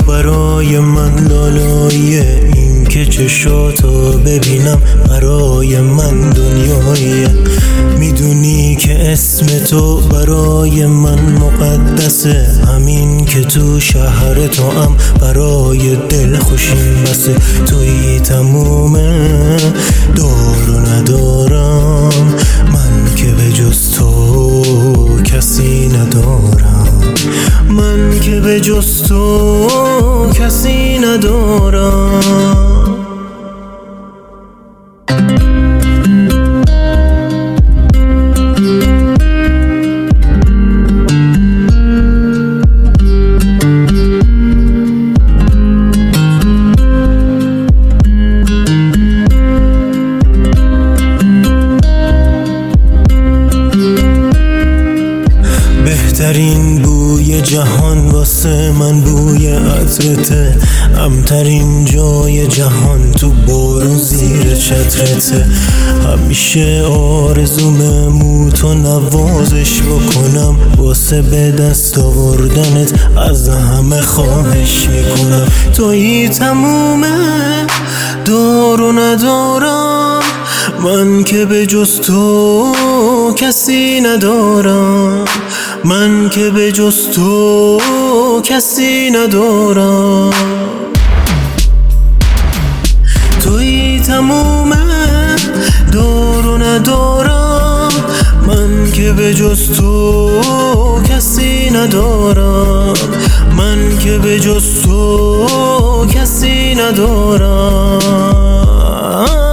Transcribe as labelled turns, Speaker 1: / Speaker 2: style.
Speaker 1: برای من لالاییه، این که چشاتو ببینم برای من دنیاییه. میدونی که اسم تو برای من مقدسه، همین که تو شهر تو هم برای دل خوشیم بسه. توی تمومه دار و ندارم، من که به جز تو کسی ندارم، من که به جز تو کسی ندارم. بهترین بوی جهان واسه من بوی عطرته، امترین جای جهان تو بارون زیر چترته. همیشه آرزومه موتو نوازش بکنم، واسه به دست آوردنت از همه خواهش میکنم. توی تمومه دار و ندارم، من که به جز تو کسی ندارم، من که به جز تو کسی ندارم. توی تمومه دار و ندارم، من که به جز تو کسی ندارم، من که به جز تو کسی ندارم.